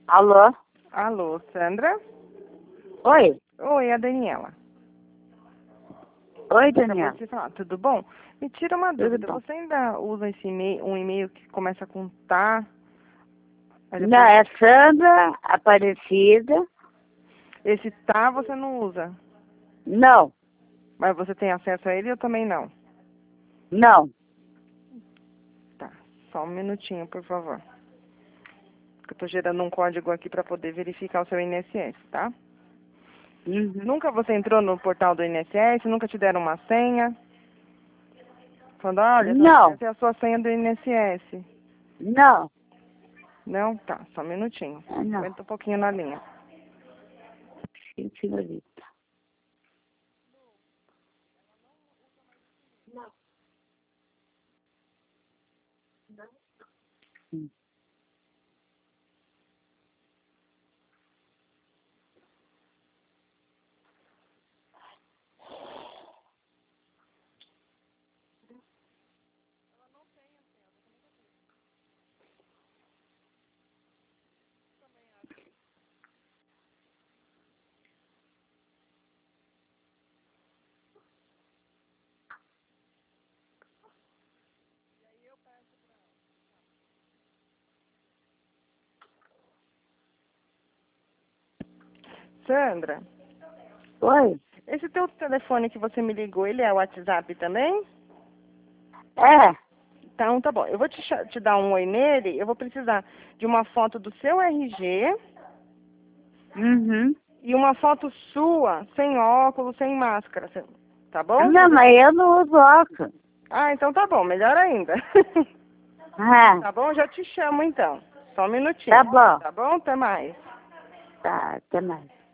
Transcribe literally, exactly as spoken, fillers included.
Alô? Alô, Sandra? Oi? Oi, é a Daniela. Oi, Acabei Daniela. de falar, tudo bom? Me tira uma Tudo dúvida, bom? você ainda usa esse e-mail, um e-mail que começa com tá? Aí Não, depois, é Sandra Aparecida. esse tá você não usa, Não, mas você tem acesso a ele, eu também não. não. Tá, só um minutinho, por favor. Eu tô gerando um código aqui para poder verificar o seu I N S S, tá? Uhum. Nunca você entrou no portal do I N S S, nunca te deram uma senha? Falando, olha, Não, essa é a sua senha do I N S S. não. Não? Tá, só um minutinho. Ah, não. Aguenta um pouquinho na linha. Sim, senhorita. Hum. Sandra, Oi? esse teu telefone que você me ligou, ele é o WhatsApp também? É. Então, tá bom. Eu vou te, cha- te dar um oi nele. Eu vou precisar de uma foto do seu R G Uhum. e uma foto sua, sem óculos, sem máscara. cê- Tá bom? Não, mas eu não uso óculos. Ah, então tá bom. Melhor ainda. Ah, Tá bom? Já te chamo então. Só um minutinho. tá bom. Tá bom? Até mais. Tá, até mais.